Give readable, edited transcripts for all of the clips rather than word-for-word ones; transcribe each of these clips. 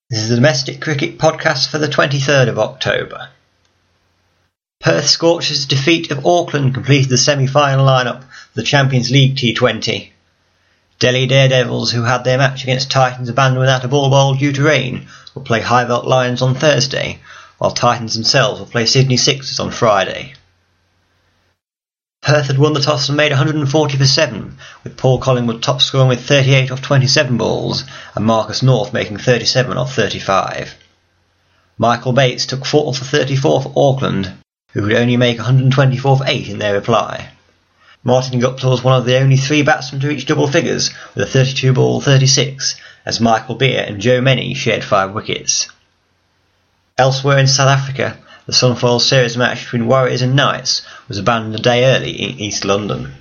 This is the Domestic Cricket Podcast for the 23rd of October. Perth Scorchers' defeat of Auckland completed the semi-final lineup for the Champions League T20. Delhi Daredevils, who had their match against Titans abandoned without a ball bowled due to rain, will play Highveld Lions on Thursday, while Titans themselves will play Sydney Sixers on Friday. Perth had won the toss and made 140 for 7, with Paul Collingwood top scoring with 38 off 27 balls and Marcus North making 37 off 35. Michael Bates took 4 for 34 for Auckland, who could only make 124 for 8 in their reply. Martin Guptill was one of the only 3 batsmen to reach double figures with a 32-ball 36, as Michael Beer and Joe Mennie shared 5 wickets. Elsewhere in South Africa, the Sunfoil Series match between Warriors and Knights was abandoned a day early in East London.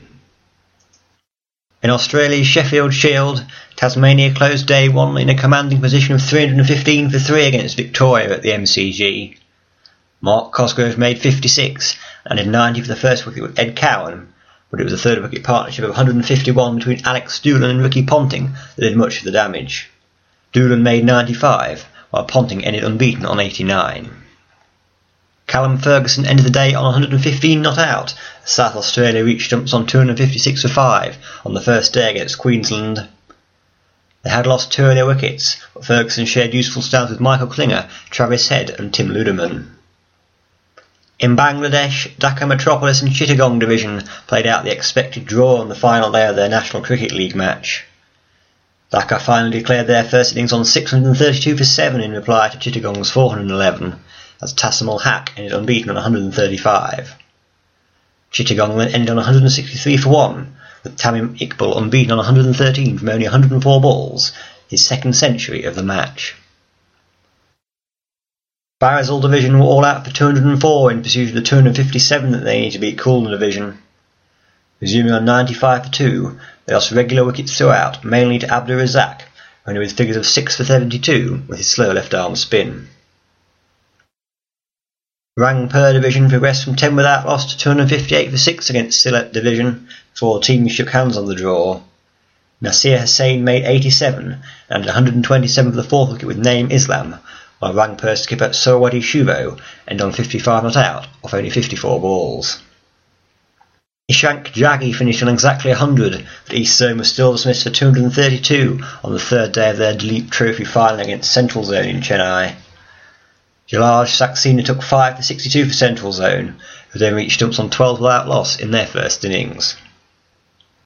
In Australia's Sheffield Shield, Tasmania closed day 1 in a commanding position of 315 for 3 against Victoria at the MCG. Mark Cosgrove made 56 and had 90 for the first wicket with Ed Cowan, but it was a third wicket partnership of 151 between Alex Doolan and Ricky Ponting that did much of the damage. Doolan made 95, while Ponting ended unbeaten on 89. Callum Ferguson ended the day on 115 not out, as South Australia reached stumps on 256 for 5 on the first day against Queensland. They had lost 2 of their wickets, but Ferguson shared useful stands with Michael Klinger, Travis Head and Tim Luderman. In Bangladesh, Dhaka Metropolis and Chittagong Division played out the expected draw on the final day of their National Cricket League match. Dhaka finally declared their first innings on 632 for 7 in reply to Chittagong's 411, as Tasimul Haq ended unbeaten on 135. Chittagong then ended on 163 for 1, with Tamim Iqbal unbeaten on 113 from only 104 balls, his second century of the match. Barisal Division were all out for 204 in pursuit of the 257 that they need to beat Kulna Division. Resuming on 95 for 2, they lost regular wickets throughout, mainly to Abdur Razak, only with figures of 6 for 72 with his slow left-arm spin. Rangpur Division progressed from 10 without loss to 258 for 6 against Sylhet Division before the teams shook hands on the draw. Nasir Hussain made 87 and 127 for the fourth wicket with Naeem Islam, while Rangpur skipper Surwadi Shuvo ended on 55 not out off only 54 balls. Ishank Jaggi finished on exactly 100, but East Zone was still dismissed for 232 on the third day of their Duleep Trophy final against Central Zone in Chennai. Jalaj Saxena took 5 for 62 for Central Zone, who then reached stumps on 12 without loss in their first innings.